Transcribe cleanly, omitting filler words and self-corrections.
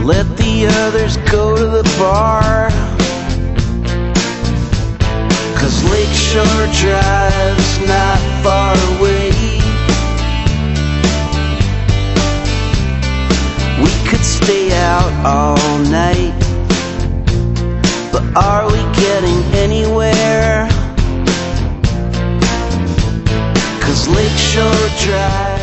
let the others go to the bar. 'Cause Lakeshore Drive's not far away. We could stay out all night, but are we getting anywhere? 'Cause Lakeshore Drive